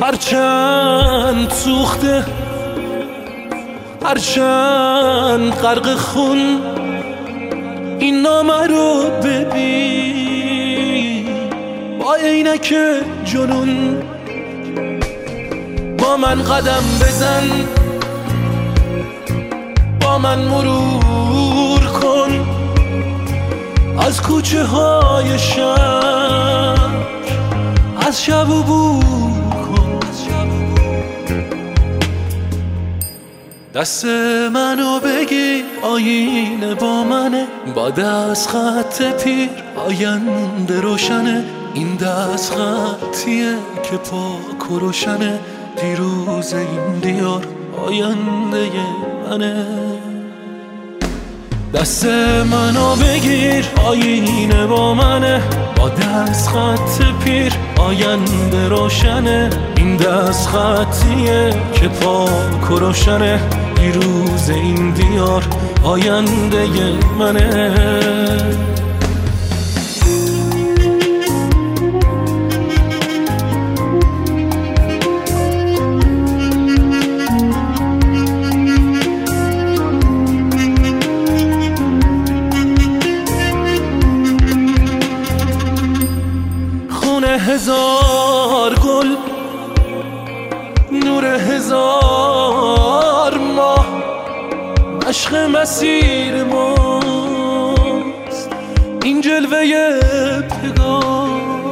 هرچند سوخته، هرچند غرق خون، این نامه رو ببین با عینک جنون. با من قدم بزن، با من مرور کن از کوچه های شهر، از شب عبور کن. دست منو بگی، آینه با منه، با دست خط پیر آینده روشنه. این دست خطیه که پاک و روشنه، دیروز این دیار آینده منه. دست منو بگیر، آینه با منه، با دست خط پیر آینده روشنه. این دست خطیه که پاک و روشنه، دیروز این دیار آینده منه. هزار گل، نور هزار ماه، عشق مسیر ماست این جلوه پگاه.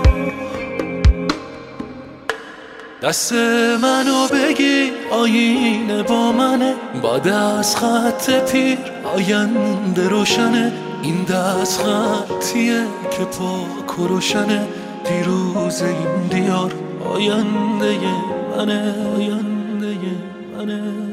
دست منو بگی، آینه با منه، با دست خط پیر آینده روشنه. این دست خطیه که پاک و روشنه، دیروز این دیار آینده منه، آینده منه.